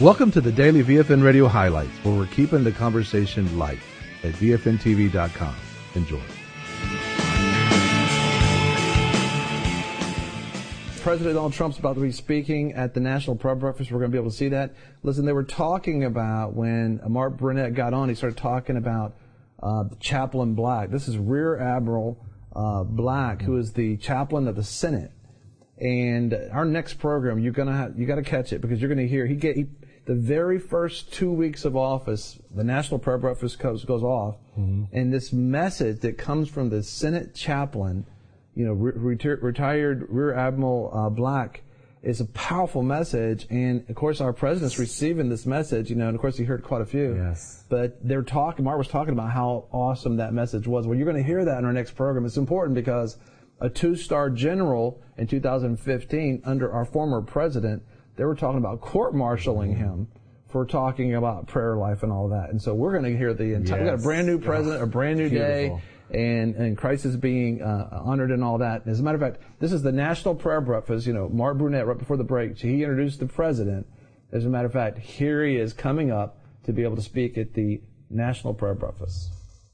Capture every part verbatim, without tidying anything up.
Welcome to the Daily V F N Radio Highlights, where we're keeping the conversation light at V F N T V dot com. Enjoy. President Donald Trump's about to be speaking at the National Prayer Breakfast. We're going to be able to see that. Listen, they were talking about when Mark Burnett got on, he started talking about uh, Chaplain Black. This is Rear Admiral uh, Black, who is the chaplain of the Senate. And our next program, you're gonna have, you got to catch it, because you're going to hear he get he, the very first two weeks of office, the National Prayer Breakfast goes, goes off, mm-hmm. and this message that comes from the Senate chaplain, you know, re- reti- retired Rear Admiral uh, Black, is a powerful message. And of course, our president's receiving this message, you know, and of course, he heard quite a few. Yes. But they're talking. Mark was talking about how awesome that message was. Well, you're going to hear that in our next program. It's important because a two-star general in two thousand fifteen under our former president, they were talking about court-martialing him for talking about prayer life and all that. And so we're going to hear the entire, yes. we got a brand new president, oh, a brand new beautiful. day, and, and Christ is being uh, honored and all that. As a matter of fact, this is the National Prayer Breakfast. You know, Mark Burnett, right before the break, he introduced the president. As a matter of fact, here he is coming up to be able to speak at the National Prayer Breakfast.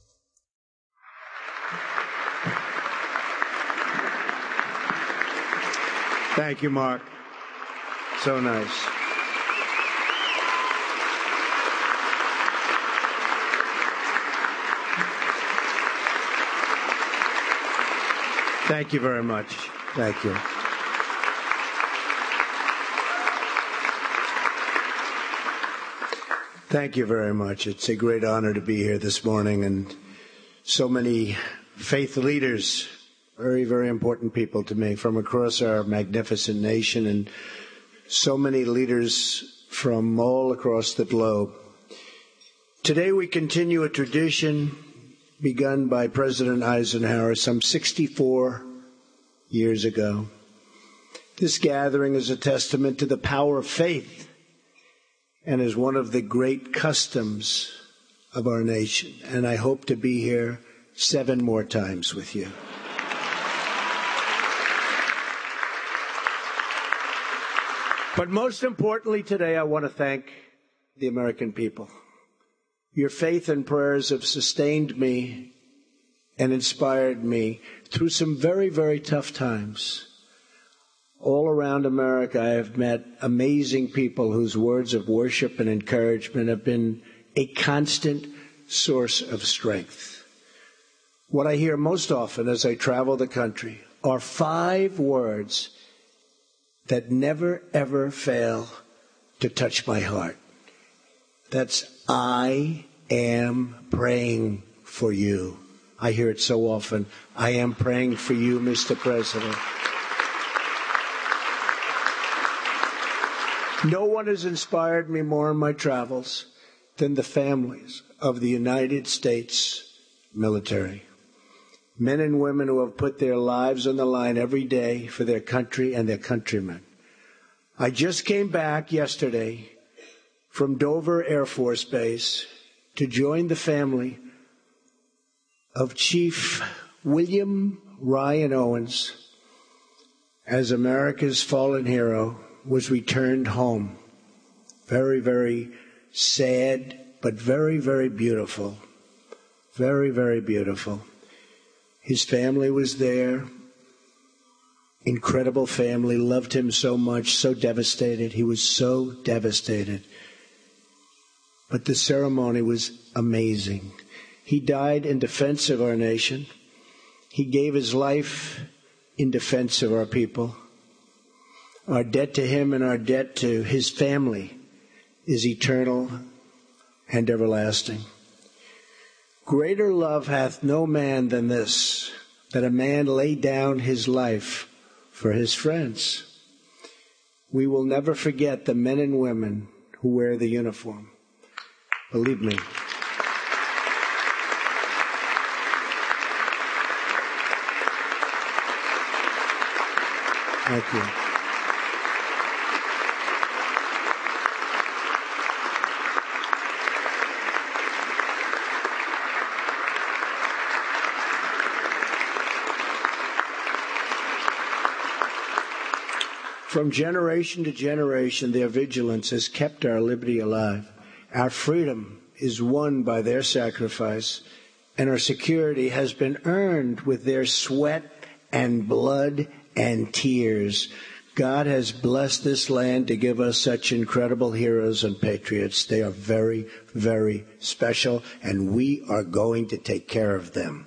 Thank you, Mark. So nice. Thank you very much. Thank you. Thank you very much. It's a great honor to be here this morning, and so many faith leaders, very, very important people to me from across our magnificent nation, and so many leaders from all across the globe. Today we continue a tradition begun by President Eisenhower some sixty-four years ago. This gathering is a testament to the power of faith and is one of the great customs of our nation. And I hope to be here seven more times with you. But most importantly today, I want to thank the American people. Your faith and prayers have sustained me and inspired me through some very, very tough times. All around America, I have met amazing people whose words of worship and encouragement have been a constant source of strength. What I hear most often as I travel the country are five words that never, ever fail to touch my heart. That's, I am praying for you. I hear it so often. I am praying for you, Mister President. No one has inspired me more in my travels than the families of the United States military. Men and women who have put their lives on the line every day for their country and their countrymen. I just came back yesterday from Dover Air Force Base to join the family of Chief William Ryan Owens as America's fallen hero was returned home. Very, very sad, but very, very beautiful. Very, very beautiful. His family was there. Incredible family, loved him so much, so devastated. He was so devastated. But the ceremony was amazing. He died in defense of our nation. He gave his life in defense of our people. Our debt to him and our debt to his family is eternal and everlasting. Greater love hath no man than this, that a man lay down his life for his friends. We will never forget the men and women who wear the uniform. Believe me. Thank you. From generation to generation, their vigilance has kept our liberty alive. Our freedom is won by their sacrifice, and our security has been earned with their sweat and blood and tears. God has blessed this land to give us such incredible heroes and patriots. They are very, very special, and we are going to take care of them.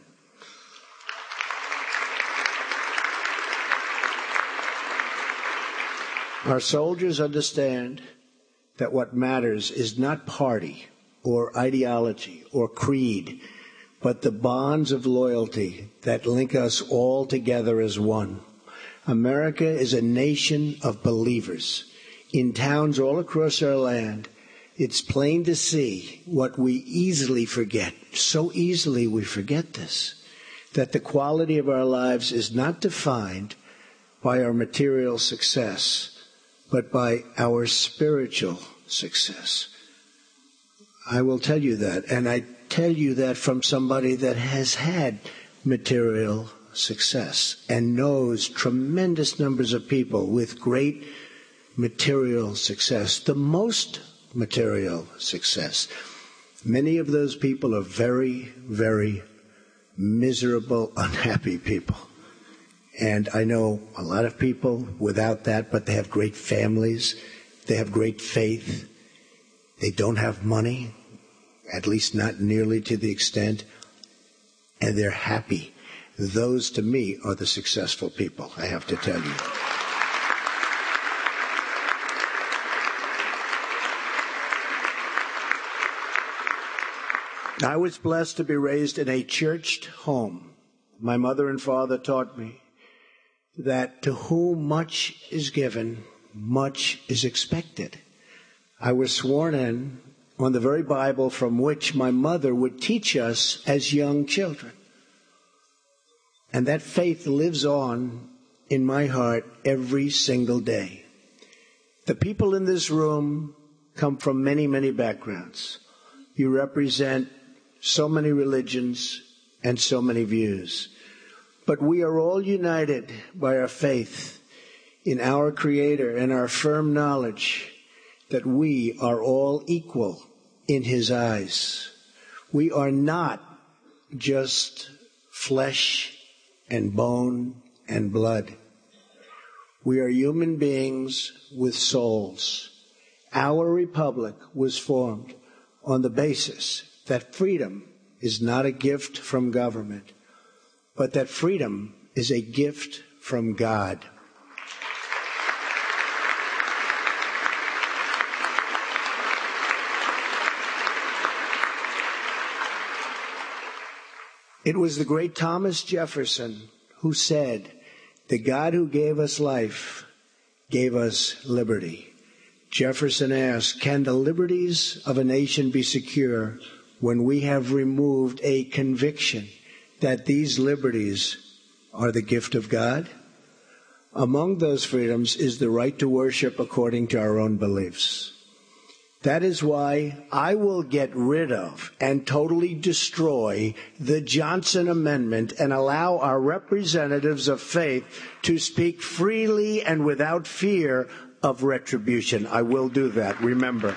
Our soldiers understand that what matters is not party or ideology or creed, but the bonds of loyalty that link us all together as one. America is a nation of believers. In towns all across our land, it's plain to see what we easily forget. So easily we forget this, that the quality of our lives is not defined by our material success, but by our spiritual success. I will tell you that, and I tell you that from somebody that has had material success and knows tremendous numbers of people with great material success, the most material success. Many of those people are very, very miserable, unhappy people. And I know a lot of people without that, but they have great families. They have great faith. They don't have money, at least not nearly to the extent, and they're happy. Those, to me, are the successful people, I have to tell you. I was blessed to be raised in a churched home. My mother and father taught me that to whom much is given, much is expected. I was sworn in on the very Bible from which my mother would teach us as young children. And that faith lives on in my heart every single day. The people in this room come from many, many backgrounds. You represent so many religions and so many views. But we are all united by our faith in our Creator and our firm knowledge that we are all equal in His eyes. We are not just flesh and bone and blood. We are human beings with souls. Our republic was formed on the basis that freedom is not a gift from government, but that freedom is a gift from God. It was the great Thomas Jefferson who said, "The God who gave us life gave us liberty." Jefferson asked, "Can the liberties of a nation be secure when we have removed a conviction that these liberties are the gift of God?" Among those freedoms is the right to worship according to our own beliefs. That is why I will get rid of and totally destroy the Johnson Amendment and allow our representatives of faith to speak freely and without fear of retribution. I will do that, remember.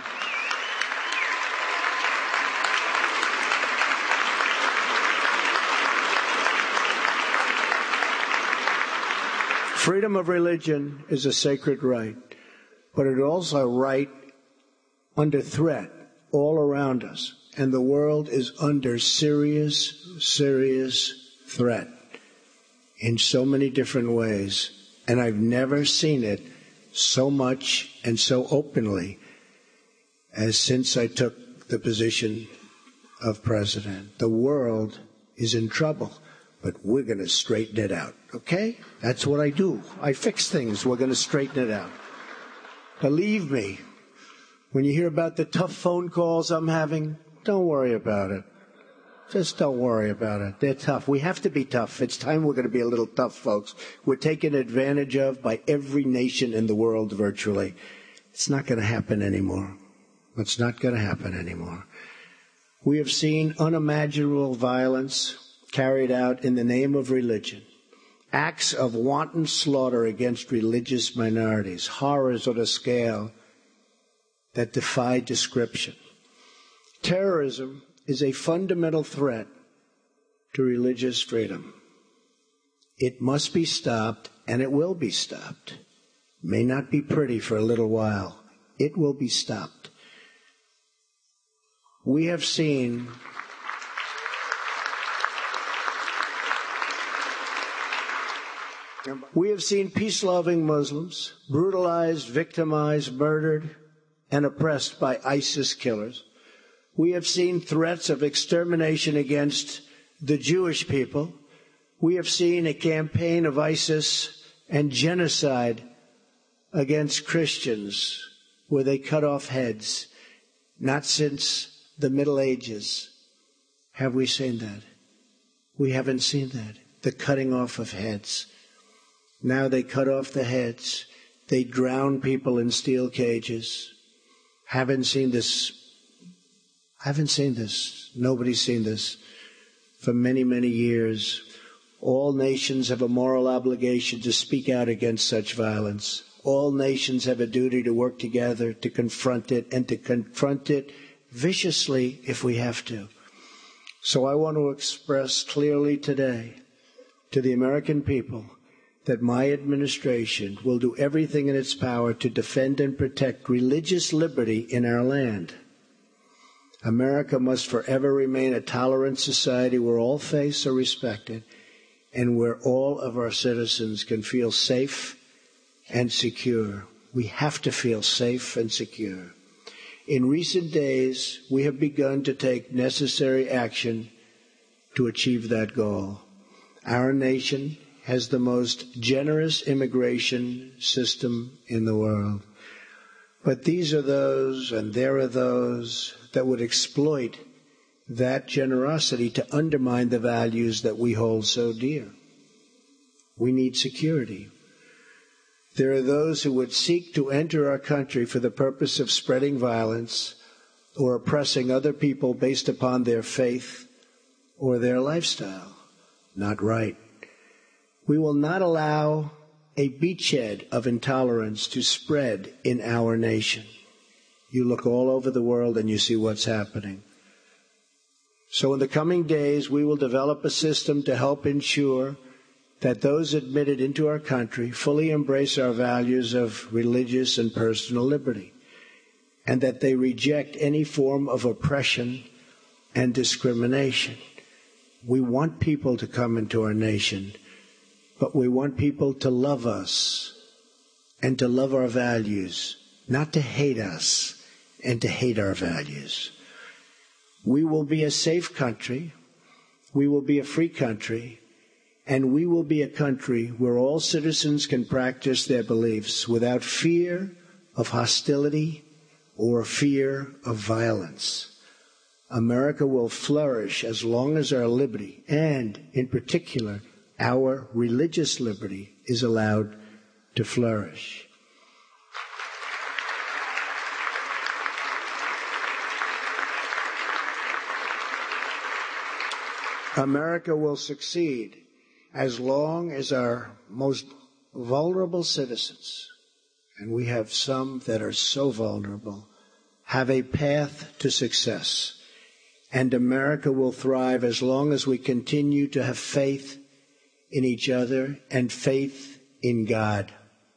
Freedom of religion is a sacred right, but it is also a right under threat all around us, and the world is under serious, serious threat in so many different ways, and I've never seen it so much and so openly as since I took the position of president. The world is in trouble, but we're going to straighten it out, okay? That's what I do. I fix things. We're going to straighten it out. Believe me, when you hear about the tough phone calls I'm having, don't worry about it. Just don't worry about it. They're tough. We have to be tough. It's time we're going to be a little tough, folks. We're taken advantage of by every nation in the world virtually. It's not going to happen anymore. It's not going to happen anymore. We have seen unimaginable violence carried out in the name of religion. acts of wanton slaughter against religious minorities, horrors on a scale that defy description. Terrorism is a fundamental threat to religious freedom. It must be stopped, and it will be stopped. May not be pretty for a little while. It will be stopped. We have seen we have seen peace-loving Muslims brutalized, victimized, murdered, and oppressed by ISIS killers. We have seen threats of extermination against the Jewish people. We have seen a campaign of ISIS and genocide against Christians where they cut off heads. Not since the Middle Ages have we seen that. We haven't seen that, the cutting off of heads. Now they cut off the heads. They drown people in steel cages. Haven't seen this. Haven't seen this. Nobody's seen this for many, many years. All nations have a moral obligation to speak out against such violence. All nations have a duty to work together to confront it, and to confront it viciously if we have to. So I want to express clearly today to the American people that my administration will do everything in its power to defend and protect religious liberty in our land. America must forever remain a tolerant society where all faiths are respected and where all of our citizens can feel safe and secure. We have to feel safe and secure. In recent days, we have begun to take necessary action to achieve that goal. Our nation has the most generous immigration system in the world. But these are those, and there are those, that would exploit that generosity to undermine the values that we hold so dear. We need security. There are those who would seek to enter our country for the purpose of spreading violence or oppressing other people based upon their faith or their lifestyle. Not right. We will not allow a beachhead of intolerance to spread in our nation. You look all over the world and you see what's happening. So in the coming days, we will develop a system to help ensure that those admitted into our country fully embrace our values of religious and personal liberty, and that they reject any form of oppression and discrimination. We want people to come into our nation, but we want people to love us and to love our values, not to hate us and to hate our values. We will be a safe country. We will be a free country. And we will be a country where all citizens can practice their beliefs without fear of hostility or fear of violence. America will flourish as long as our liberty, and in particular, our religious liberty, is allowed to flourish. America will succeed as long as our most vulnerable citizens, and we have some that are so vulnerable, have a path to success. And America will thrive as long as we continue to have faith in each other and faith in God.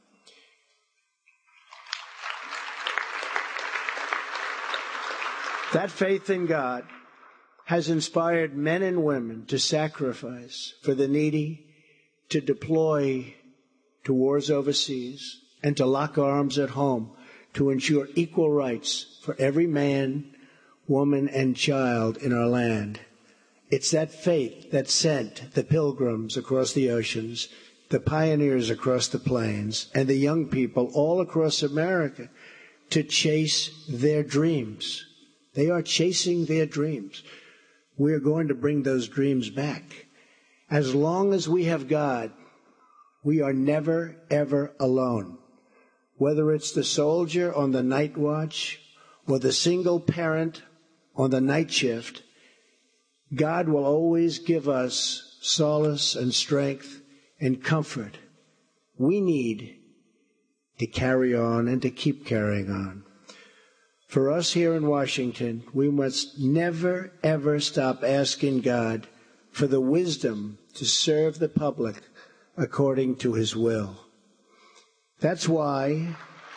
That faith in God has inspired men and women to sacrifice for the needy, to deploy to wars overseas, and to lock arms at home to ensure equal rights for every man, woman, and child in our land. It's that faith that sent the pilgrims across the oceans, the pioneers across the plains, and the young people all across America to chase their dreams. They are chasing their dreams. We're going to bring those dreams back. As long as we have God, we are never, ever alone. Whether it's the soldier on the night watch or the single parent on the night shift, God will always give us solace and strength and comfort we need to carry on and to keep carrying on. For us here in Washington, we must never, ever stop asking God for the wisdom to serve the public according to his will. That's why,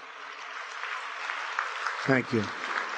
thank you.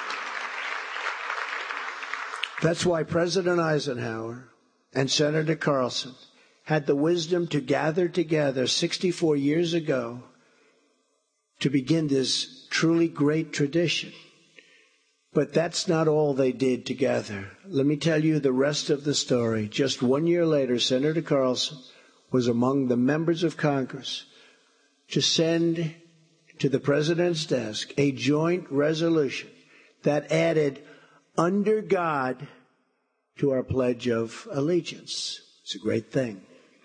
That's why President Eisenhower and Senator Carlson had the wisdom to gather together sixty-four years ago to begin this truly great tradition. But that's not all they did together. Let me tell you the rest of the story. Just one year later, Senator Carlson was among the members of Congress to send to the President's desk a joint resolution that added "under God" to our Pledge of Allegiance. It's a great thing.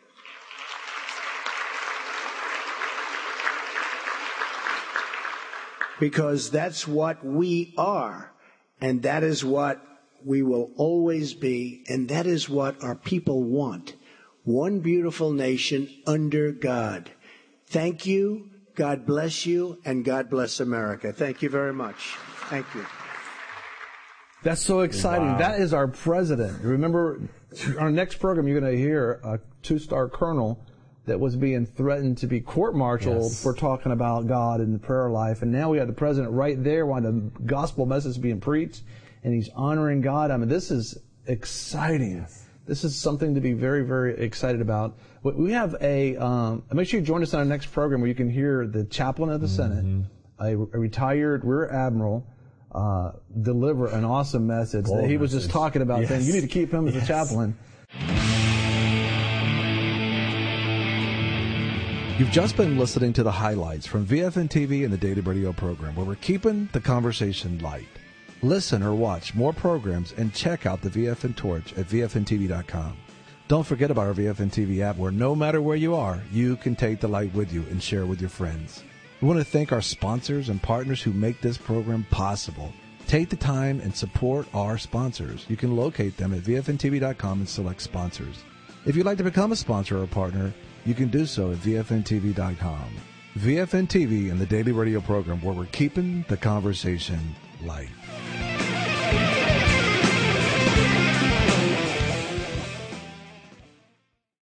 Because that's what we are, and that is what we will always be, and that is what our people want. One beautiful nation under God. Thank you, God bless you, and God bless America. Thank you very much. Thank you. That's so exciting. Wow. That is our president. Remember, on our next program, you're going to hear a two-star colonel that was being threatened to be court-martialed yes. for talking about God and the prayer life. And now we have the president right there while the gospel message is being preached, and he's honoring God. I mean, this is exciting. Yes. This is something to be very, very excited about. We have a, um, make sure you join us on our next program where you can hear the chaplain of the mm-hmm. Senate, a, a retired rear admiral, uh, deliver an awesome message Gold that he was message. just talking about. Yes. Saying you need to keep him as yes. a chaplain. You've just been listening to the highlights from V F N T V and the Daily Radio program, where we're keeping the conversation light. Listen or watch more programs and check out the V F N Torch at V F N T V dot com. Don't forget about our V F N T V app, where no matter where you are, you can take the light with you and share with your friends. We want to thank our sponsors and partners who make this program possible. Take the time and support our sponsors. You can locate them at V F N T V dot com and select sponsors. If you'd like to become a sponsor or a partner, you can do so at V F N T V dot com. V F N T V and the Daily Radio program, where we're keeping the conversation light.